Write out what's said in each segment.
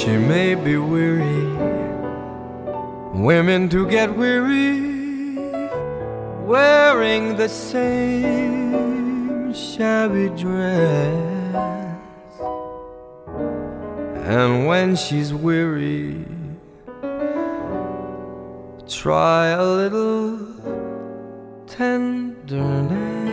She may be weary, women do get weary wearing the same shabby dress. And when she's weary, try a little tenderness.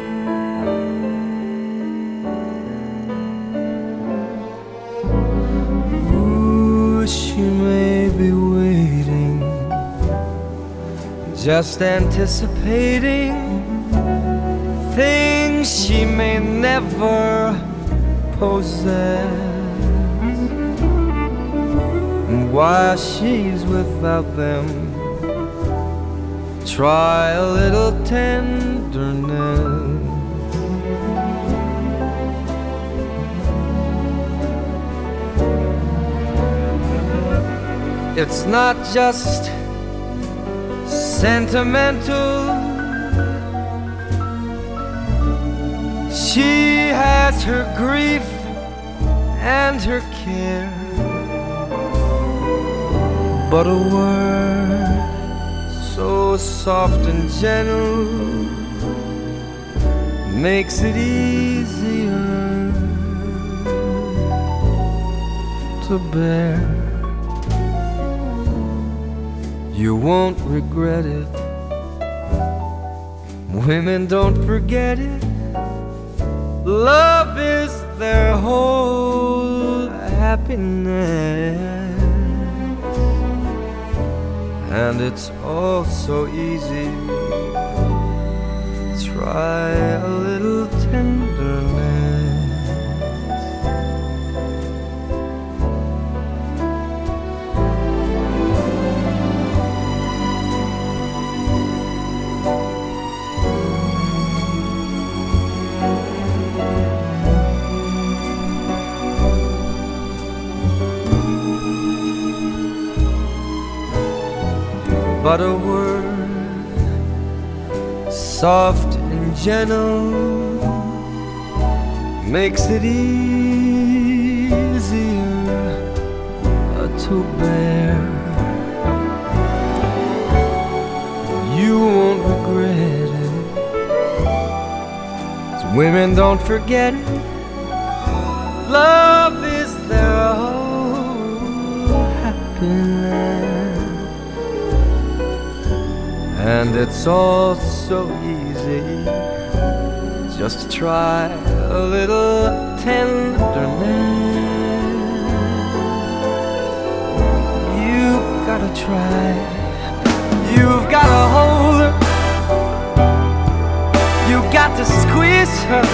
Ooh, she may be waiting, just anticipating things she may never possess. And while she's without them, try a little tenderness. It's not just sentimental. She has her grief and her care, but a word so soft and gentle makes it easier to bear. You won't regret it. Women don't forget it. Love is their whole happiness. And it's all so easy. Try a little tenderness. But a word soft and gentle makes it easier to bear. You won't regret it. 'Cause women don't forget it. Love is their whole happiness. And it's all so easy. Just try a little tenderness. You've gotta try. You've gotta hold her. You've got to squeeze her.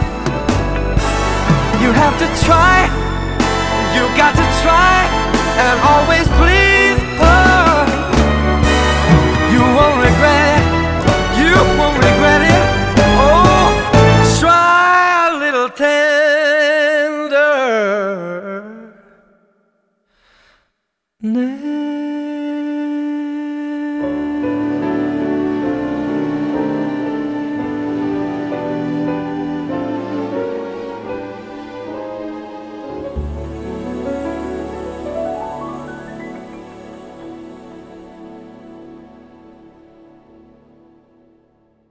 You have to try. You've got to try and always please her. You won't regret it. You won't regret it. Oh, try a little tenderness.